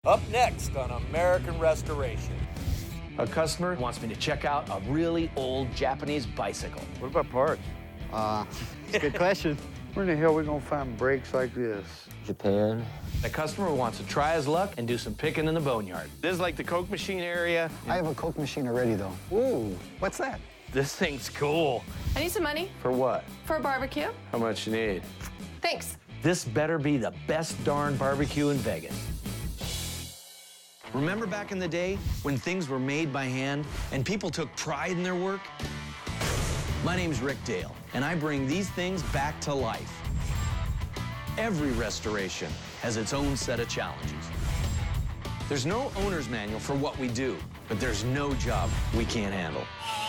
Up next on American Restoration. A customer wants me to check out a really old Japanese bicycle. What about parts? It's a good question. Where in the hell are we gonna find brakes like this? Japan. The customer wants to try his luck and do some picking in the boneyard. This is like the Coke machine area. I have a Coke machine already, though. Ooh, what's that? This thing's cool. I need some money For what? for a barbecue. How much you need? Thanks. This better be the best darn barbecue in Vegas. Remember back in the day when things were made by hand and people took pride in their work? My name's Rick Dale, and I bring these things back to life. Every restoration has its own set of challenges. There's no owner's manual for what we do, but there's no job we can't handle.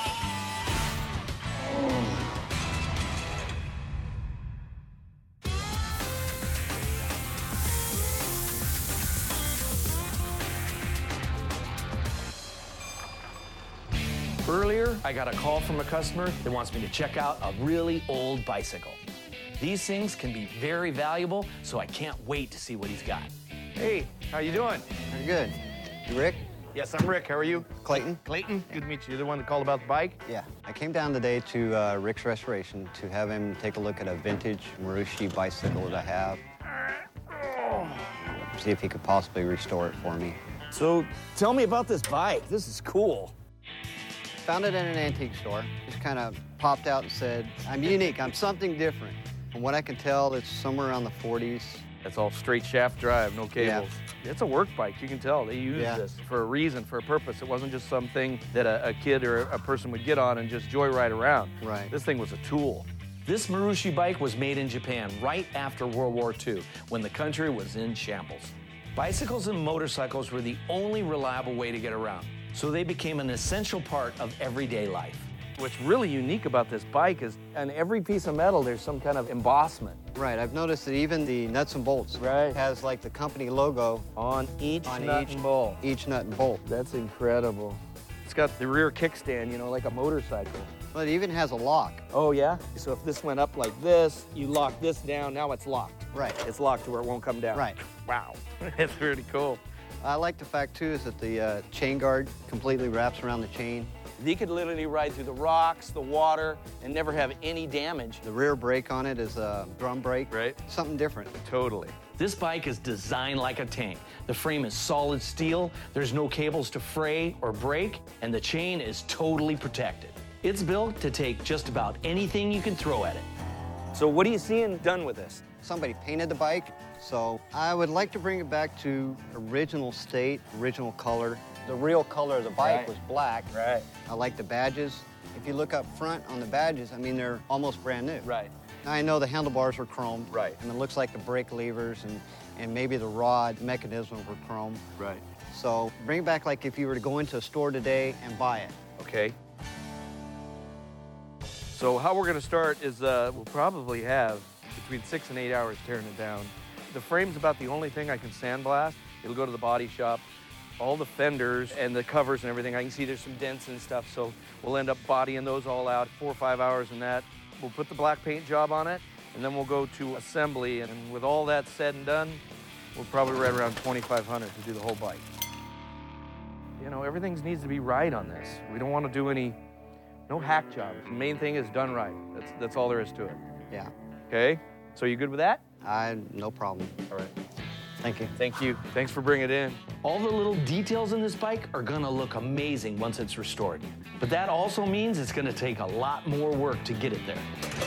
Earlier, I got a call from a customer that wants me to check out a really old bicycle. These things can be very valuable, so I can't wait to see what he's got. Hey, how you doing? Very good. You Rick? Yes, I'm Rick. How are you? Clayton? Clayton, good to meet you. You're the one that called about the bike? Yeah. I came down today to Rick's Restoration to have him take a look at a vintage Marushi bicycle that I have. See if he could possibly restore it for me. So, tell me about this bike. This is cool. Found it in an antique store. Just kind of popped out and said, I'm unique. I'm something different. From what I can tell, it's somewhere around the 40s. That's all straight shaft drive, no cables. It's a work bike. You can tell they use this for a reason, for a purpose. It wasn't just something that a kid or a person would get on and just joyride around. Right. This thing was a tool. This Marushi bike was made in Japan right after World War II, when the country was in shambles. Bicycles and motorcycles were the only reliable way to get around, so they became an essential part of everyday life. What's really unique about this bike is on every piece of metal, there's some kind of embossment. Right. I've noticed that even the nuts and bolts has like the company logo On each on nut and bolt. each nut and bolt. That's incredible. It's got the rear kickstand, you know, like a motorcycle. But it even has a lock. Oh, yeah? So if this went up like this, you lock this down, now it's locked. Right. It's locked to where it won't come down. Right. Wow. It's pretty cool. I like the fact, too, is that the chain guard completely wraps around the chain. You could literally ride through the rocks, the water, and never have any damage. The rear brake on it is a drum brake. Right. Something different. Totally. This bike is designed like a tank. The frame is solid steel, there's no cables to fray or break, and the chain is totally protected. It's built to take just about anything you can throw at it. So what are you seeing done with this? Somebody painted the bike, so I would like to bring it back to original state, original color. The real color of the bike was black. Right. I like the badges. If you look up front on the badges, I mean, they're almost brand new. Right. Now, I know the handlebars were chrome. Right. And it looks like the brake levers and maybe the rod mechanisms were chrome. Right. So bring it back like if you were to go into a store today and buy it. Okay. So how we're going to start is we'll probably have between 6 and 8 hours tearing it down. The frame's about the only thing I can sandblast. It'll go to the body shop. All the fenders and the covers and everything, I can see there's some dents and stuff, so we'll end up bodying those all out, 4 or 5 hours in that. We'll put the black paint job on it, and then we'll go to assembly, and with all that said and done, we'll probably right around $2,500 to do the whole bike. You know, everything needs to be right on this. We don't want to do no hack jobs. The main thing is done right. That's all there is to it. Yeah. Okay? So you good with that? No problem. All right. Thank you. Thank you. Thanks for bringing it in. All the little details in this bike are gonna look amazing once it's restored. But that also means it's gonna take a lot more work to get it there.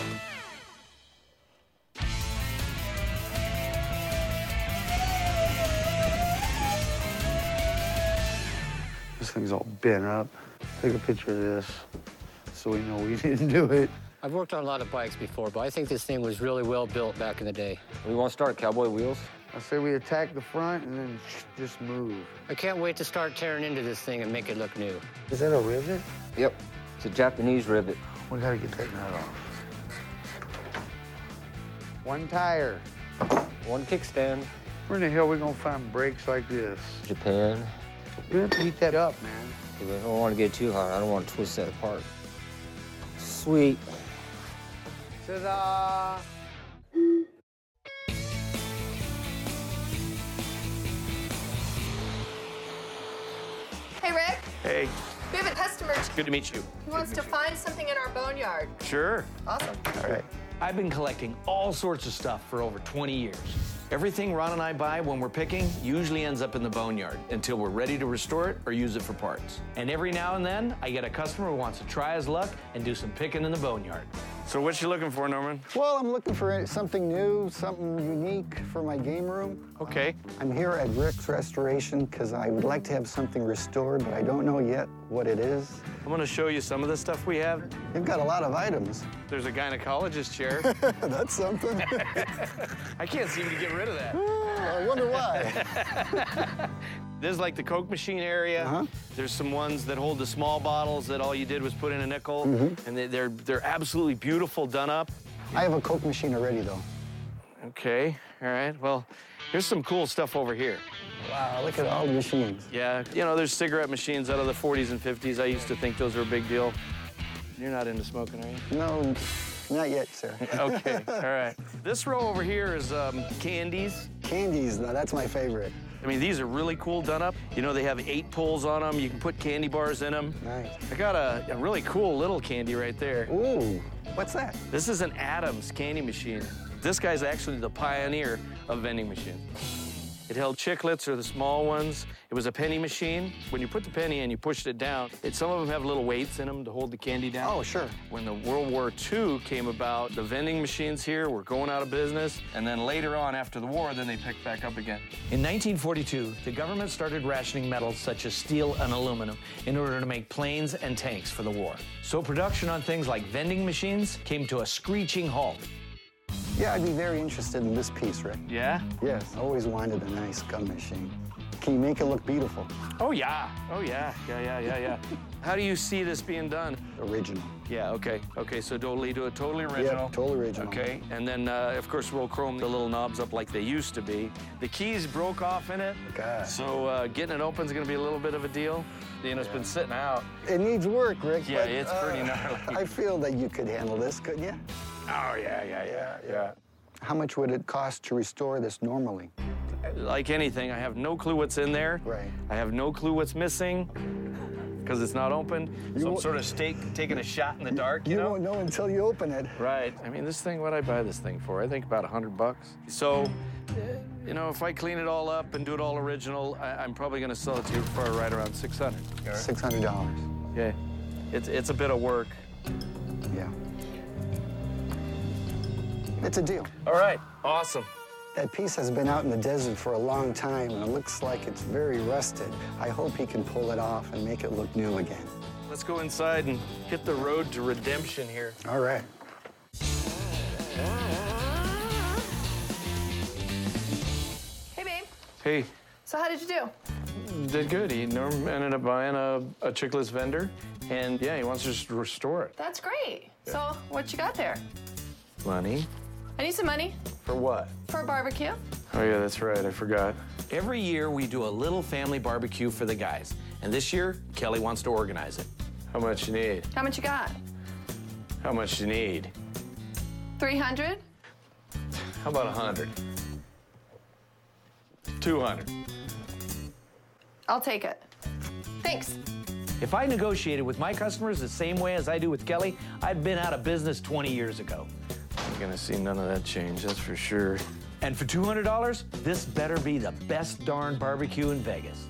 This thing's all bent up. Take a picture of this so we know we didn't do it. I've worked on a lot of bikes before, but I think this thing was really well built back in the day. We want to start cowboy wheels? I say we attack the front and then just move. I can't wait to start tearing into this thing and make it look new. Is that a rivet? Yep. It's a Japanese rivet. We gotta get that nut off. One tire. One kickstand. Where in the hell are we gonna find brakes like this? Japan. You have to heat that up, man. I don't want to get too hot. I don't want to twist that apart. Sweet. Ta-da! Hey, Rick. Hey, We have a customer. good to meet you. He wants to find something in our boneyard. Sure. Awesome. All right. I've been collecting all sorts of stuff for over 20 years. Everything Ron and I buy when we're picking usually ends up in the boneyard until we're ready to restore it or use it for parts. And every now and then, I get a customer who wants to try his luck and do some picking in the boneyard. So what you looking for, Norman? Well, I'm looking for something new, something unique for my game room. Okay. I'm here at Rick's Restoration because I would like to have something restored, but I don't know yet what it is. I'm gonna show you some of the stuff we have. You've got a lot of items. There's a gynecologist chair. That's something. I can't seem to get rid of that. I wonder why. This is like the Coke machine area. There's some ones that hold the small bottles that all you did was put in a nickel, and they're absolutely beautiful, done up. I have a Coke machine already, though. Okay, all right. Well, here's some cool stuff over here. Wow, look at all the machines. Yeah, you know, there's cigarette machines out of the 40s and 50s. I used to think those were a big deal. You're not into smoking, are you? No, not yet, sir. Okay, all right. This row over here is candies. Candies, now that's my favorite. I mean, these are really cool, done up. You know, they have 8 pulls on them. You can put candy bars in them. Nice. I got a really cool little candy right there. Ooh, what's that? This is an Adams candy machine. This guy's actually the pioneer of vending machines. It held chiclets, or the small ones. It was a penny machine. When you put the penny in, you pushed it down. Some of them have little weights in them to hold the candy down. Oh, sure. When the World War II came about, the vending machines here were going out of business. And then later on, after the war, then they picked back up again. In 1942, the government started rationing metals such as steel and aluminum in order to make planes and tanks for the war. So production on things like vending machines came to a screeching halt. Yeah, I'd be very interested in this piece, Rick. Yeah? Yes, I always wanted a nice gun machine. Can you make it look beautiful? Oh, yeah. Oh, yeah. Yeah. How do you see this being done? Original. Yeah, okay. Okay, so totally do it totally original. Yep, totally original. Okay, and then, of course, we'll chrome the little knobs up like they used to be. The keys broke off in it, God. so getting it open is going to be a little bit of a deal. You know, it's been sitting out. It needs work, Rick. Yeah, but, it's pretty gnarly. I feel that you could handle this, couldn't you? Oh, yeah. How much would it cost to restore this normally? Like anything, I have no clue what's in there. Right. I have no clue what's missing because it's not opened. So I'm won't- sort of taking a shot in the dark, you know? won't know until you open it. Right. I mean, this thing, what'd I buy this thing for? I think about $100. So, you know, if I clean it all up and do it all original, I'm probably going to sell it to you for right around $600. $600. Yeah. It's a bit of work. Yeah. It's a deal. All right. Awesome. That piece has been out in the desert for a long time, and it looks like it's very rusted. I hope he can pull it off and make it look new again. Let's go inside and hit the road to redemption here. All right. Hey, babe. Hey, So how did you do? did good. Norm ended up buying a chickless vendor, and yeah, he wants to just restore it. That's great. So what you got there? Money? I need some money For what? for a barbecue. Oh, yeah, that's right. I forgot. Every year, we do a little family barbecue for the guys. And this year, Kelly wants to organize it. How much you need? How much you got? How much you need? 300? How about 100? 200. I'll take it. Thanks. If I negotiated with my customers the same way as I do with Kelly, I'd been out of business 20 years ago. You're gonna see none of that change, that's for sure. And for $200, this better be the best darn barbecue in Vegas.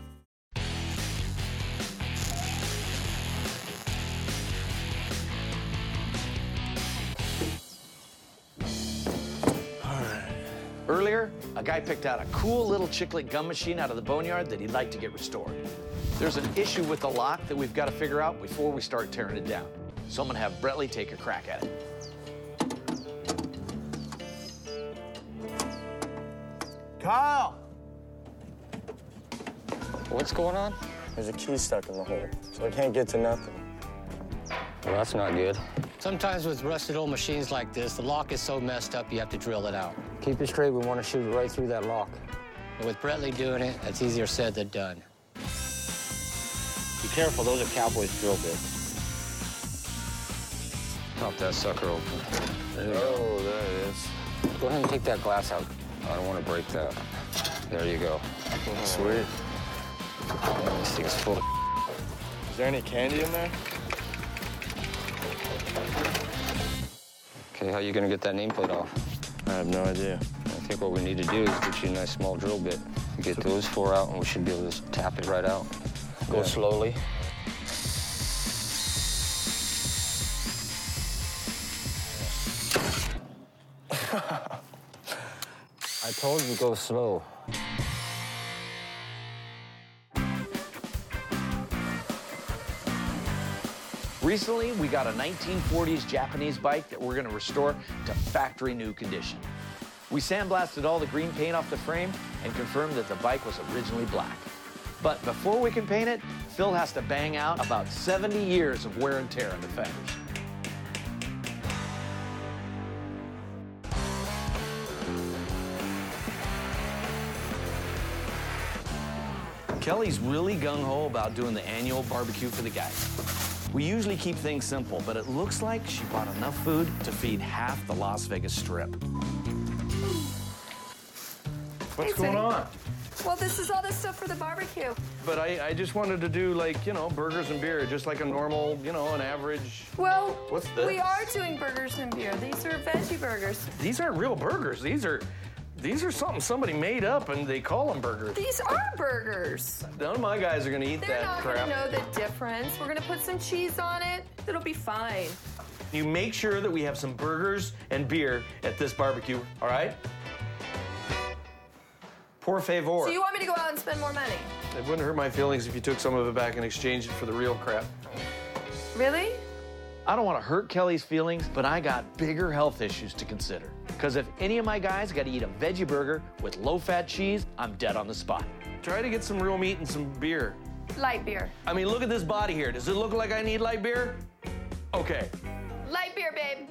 Earlier, a guy picked out a cool little chiclet gun machine out of the boneyard that he'd like to get restored. There's an issue with the lock that we've got to figure out before we start tearing it down. So I'm gonna have Bretley take a crack at it. Kyle! What's going on? There's a key stuck in the hole, so I can't get to nothing. Well, that's not good. Sometimes with rusted old machines like this, the lock is so messed up you have to drill it out. Keep it straight, we want to shoot it right through that lock. And with Bretley doing it, that's easier said than done. Be careful, those are Cowboys drill bits. Pop that sucker open. There you go. Oh, there it is. Go ahead and take that glass out. I don't want to break that. There you go. Sweet. This thing's full of Is there any candy in there? Okay, how are you gonna get that nameplate off? I have no idea. I think what we need to do is get you a nice small drill bit. Get those 4 out, and we should be able to just tap it right out. Go slowly. I told you go slow. Recently, we got a 1940s Japanese bike that we're gonna restore to factory new condition. We sandblasted all the green paint off the frame and confirmed that the bike was originally black. But before we can paint it, Phil has to bang out about 70 years of wear and tear on the fenders. Kelly's really gung-ho about doing the annual barbecue for the guys. We usually keep things simple, but it looks like she bought enough food to feed half the Las Vegas Strip. What's going on? Well, this is all the stuff for the barbecue. But I just wanted to do, like, you know, burgers and beer, just like a normal, you know, an average. Well, What's this? we are doing burgers and beer. These are veggie burgers. These aren't real burgers. These are something somebody made up and they call them burgers. These are burgers. None of my guys are gonna eat They're that not crap. gonna know the difference. We're gonna put some cheese on it. It'll be fine. You make sure that we have some burgers and beer at this barbecue, all right? Por favor. So you want me to go out and spend more money? It wouldn't hurt my feelings if you took some of it back and exchanged it for the real crap. Really? I don't want to hurt Kelly's feelings, but I got bigger health issues to consider. Because if any of my guys got to eat a veggie burger with low-fat cheese, I'm dead on the spot. Try to get some real meat and some beer. Light beer. I mean, look at this body here. Does it look like I need light beer? Okay. Light beer, babe.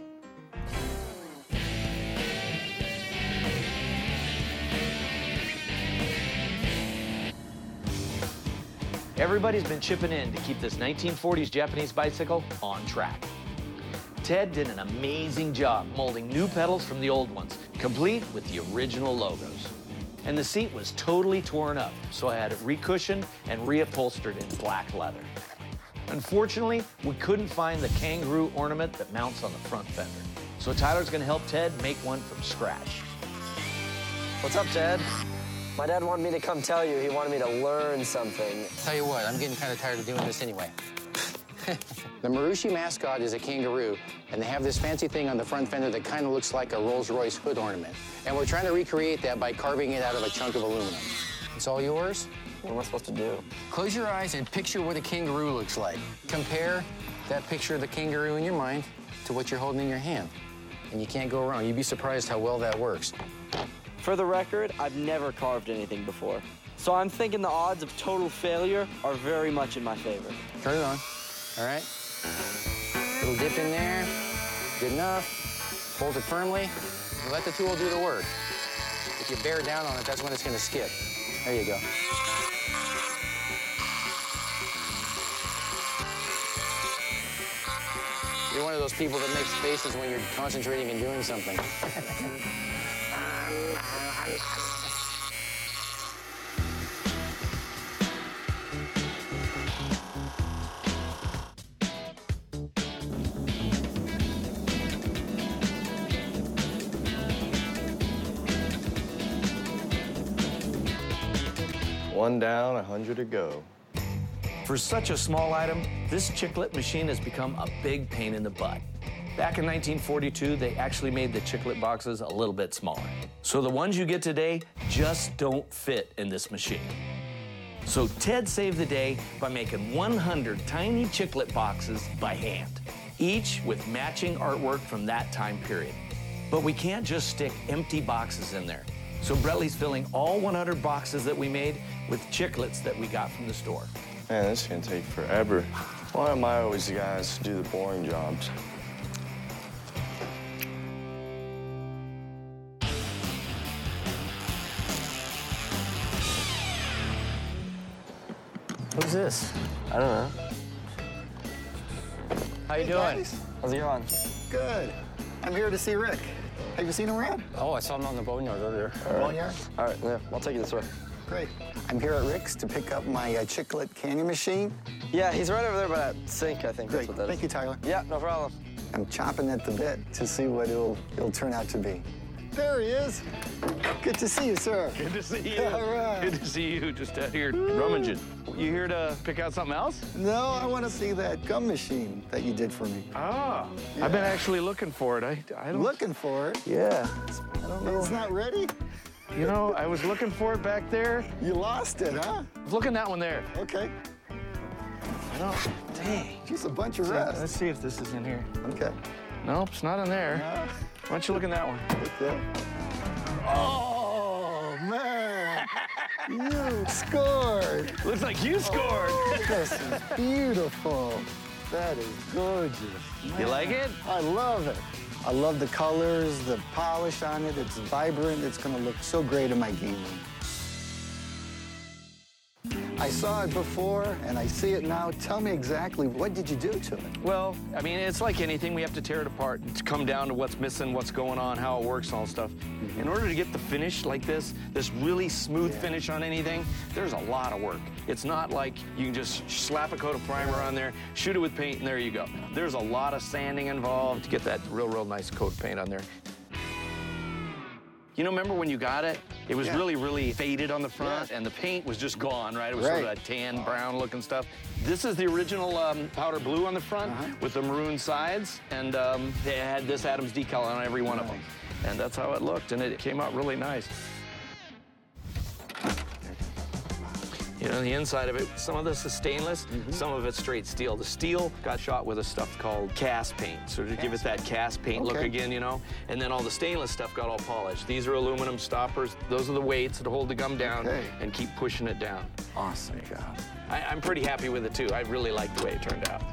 Everybody's been chipping in to keep this 1940s Japanese bicycle on track. Ted did an amazing job molding new pedals from the old ones, complete with the original logos. And the seat was totally torn up, so I had it recushioned and reupholstered in black leather. Unfortunately, we couldn't find the kangaroo ornament that mounts on the front fender. So Tyler's gonna help Ted make one from scratch. What's up, Ted? My dad wanted me to come tell you. He wanted me to learn something. Tell you what, I'm getting kind of tired of doing this anyway. The Marushi mascot is a kangaroo, and they have this fancy thing on the front fender that kind of looks like a Rolls-Royce hood ornament. And we're trying to recreate that by carving it out of a chunk of aluminum. It's all yours. What am I supposed to do? Close your eyes and picture what a kangaroo looks like. Compare that picture of the kangaroo in your mind to what you're holding in your hand. And you can't go wrong. You'd be surprised how well that works. For the record, I've never carved anything before. So I'm thinking the odds of total failure are very much in my favor. Turn it on. All right? Little dip in there. Good enough. Hold it firmly. And let the tool do the work. If you bear down on it, that's when it's going to skip. There you go. You're one of those people that makes faces when you're concentrating and doing something. One down, 100 to go. For such a small item, this chiclet machine has become a big pain in the butt. Back in 1942, they actually made the chiclet boxes a little bit smaller. So the ones you get today just don't fit in this machine. So Ted saved the day by making 100 tiny chiclet boxes by hand, each with matching artwork from that time period. But we can't just stick empty boxes in there. So Brettly's filling all 100 boxes that we made with chiclets that we got from the store. Man, this is gonna take forever. Why am I always the guys to do the boring jobs? Who's this? I don't know. How you doing? How's it going? Good. I'm here to see Rick. Have you seen him around? Oh, I saw him on the boneyard earlier. Boneyard? All right, yeah, I'll take you this way. Great. I'm here at Rick's to pick up my Chiclet candy machine. Yeah, he's right over there by that sink, I think. Great. That's what that Thank is. you, Tyler. Yeah, no problem. I'm chomping at the bit to see what it'll turn out to be. There he is. Good to see you, sir. Good to see you. All right. Good to see you. Just out here rummaging. You here to pick out something else? No, I want to see that gum machine that you did for me. Ah, Yeah. I've been actually looking for it. I don't. Looking for it? Yeah. I don't know. It's not ready? You know, I was looking for it back there. You lost it, huh? I was looking that one there. Okay. I don't. Dang. Just a bunch of rest. Let's see if this is in here. Okay. Nope, it's not in there. No. Why don't you look in that one? Okay. Oh, man. You scored. Looks like you scored. This is beautiful. That is gorgeous. You like it? I love it. I love the colors, the polish on it. It's vibrant. It's going to look so great in my game room. I saw it before, and I see it now. Tell me exactly, what did you do to it? Well, I mean, it's like anything. We have to tear it apart to come down to what's missing, what's going on, how it works, and all stuff. In order to get the finish like this really smooth finish on anything, there's a lot of work. It's not like you can just slap a coat of primer on there, shoot it with paint, and there you go. There's a lot of sanding involved to get that real nice coat of paint on there. You know, remember when you got it? It was really faded on the front, and the paint was just gone, right? It was sort of that tan, brown looking stuff. This is the original powder blue on the front with the maroon sides, and they had this Adams decal on every one of them. And that's how it looked, and it came out really nice. You know, the inside of it, some of this is stainless, some of it's straight steel. The steel got shot with a stuff called cast paint, so to give it that cast paint look again, you know? And then all the stainless stuff got all polished. These are aluminum stoppers. Those are the weights that hold the gum down and keep pushing it down. Awesome job. I'm pretty happy with it, too. I really like the way it turned out.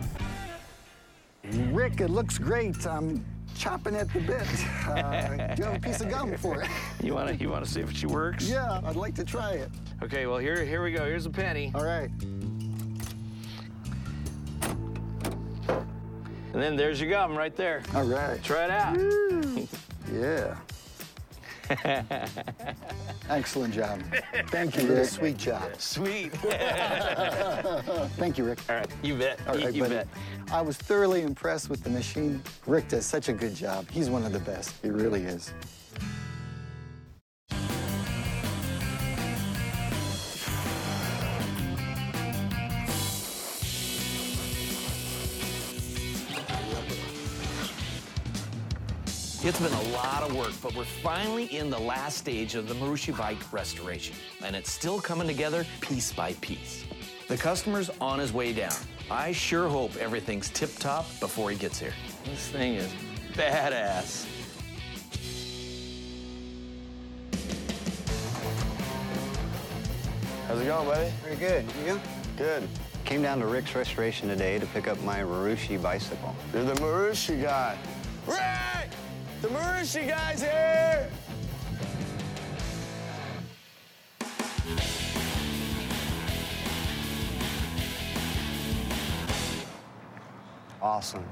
Rick, it looks great. I'm chopping at the bit. Do you have a piece of gum for it? You wanna see if she works? Yeah, I'd like to try it. Okay, well, here we go. Here's a penny. All right. And then there's your gum right there. All right. Try it out. Yeah. Excellent job. Thank you, Rick. Sweet job. Sweet. Thank you, Rick. All right, you bet. All right, you buddy. bet. I was thoroughly impressed with the machine. Rick does such a good job. He's one of the best. He really is. It's been a lot of work, but we're finally in the last stage of the Marucci bike restoration, and it's still coming together piece by piece. The customer's on his way down. I sure hope everything's tip-top before he gets here. This thing is badass. How's it going, buddy? Very good. You? Good. Came down to Rick's Restoration today to pick up my Marucci bicycle. You're the Marucci guy. Rick! The Marucci guy's here! Awesome.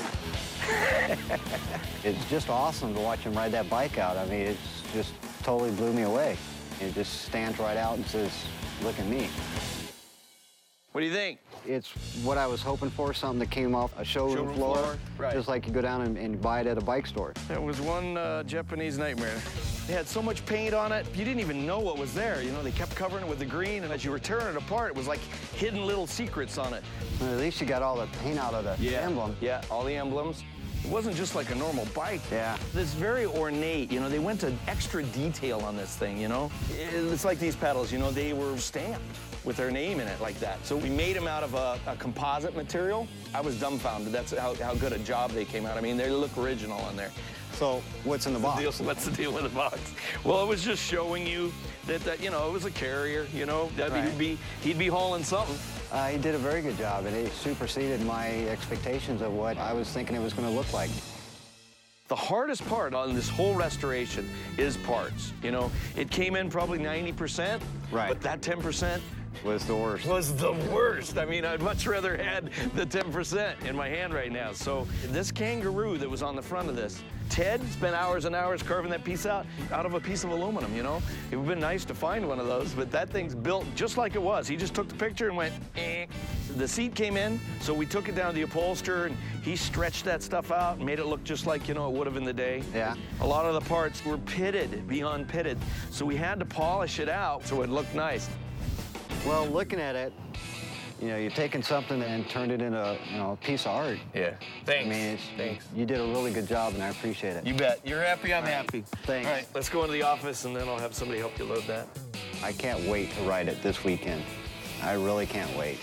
It's just awesome to watch him ride that bike out. I mean, it's just totally blew me away. It just stands right out and says, look at me. What do you think? It's what I was hoping for, something that came off a showroom floor, right. just like you go down and buy it at a bike store. It was one Japanese nightmare. They had so much paint on it, you didn't even know what was there. You know, they kept covering it with the green, and as you were tearing it apart, it was like hidden little secrets on it. Well, at least you got all the paint out of the emblem. Yeah, all the emblems. It wasn't just like a normal bike. Yeah. It's very ornate, you know, they went to extra detail on this thing, you know? It's like these pedals, you know, they were stamped with their name in it like that. So we made them out of a composite material. I was dumbfounded. That's how good a job they came out. I mean, they look original on there. So what's in the box? What's the deal with the box? Well, it was just showing you that you know, it was a carrier, you know, that he'd be hauling something. He did a very good job, and it superseded my expectations of what I was thinking it was going to look like. The hardest part on this whole restoration is parts. You know, it came in probably 90%, right? But that 10%, Was the worst. Was the worst. I mean, I'd much rather had the 10% in my hand right now. So this kangaroo that was on the front of this, Ted spent hours and hours carving that piece out of a piece of aluminum, you know? It would have been nice to find one of those, but that thing's built just like it was. He just took the picture and went, eh. The seat came in, so we took it down to the upholsterer, and he stretched that stuff out and made it look just like, you know, it would have in the day. Yeah. A lot of the parts were pitted, beyond pitted, so we had to polish it out so it looked nice. Well, looking at it, you know, you're taking something and turned it into, you know, a piece of art. Yeah. Thanks. I mean, Thanks. You did a really good job, and I appreciate it. You bet. You're happy, I'm happy. Thanks. All right, let's go into the office, and then I'll have somebody help you load that. I can't wait to ride it this weekend. I really can't wait.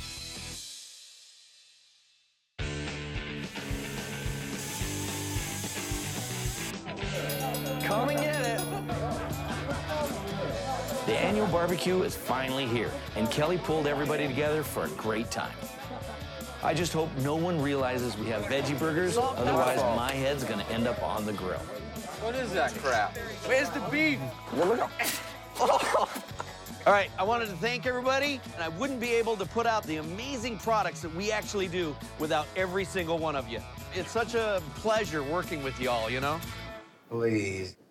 Come and get it. The annual barbecue is finally here, and Kelly pulled everybody together for a great time. I just hope no one realizes we have veggie burgers, otherwise my head's gonna end up on the grill. What is that crap? Where's the beef? All right, I wanted to thank everybody, and I wouldn't be able to put out the amazing products that we actually do without every single one of you. It's such a pleasure working with y'all, you know? Please.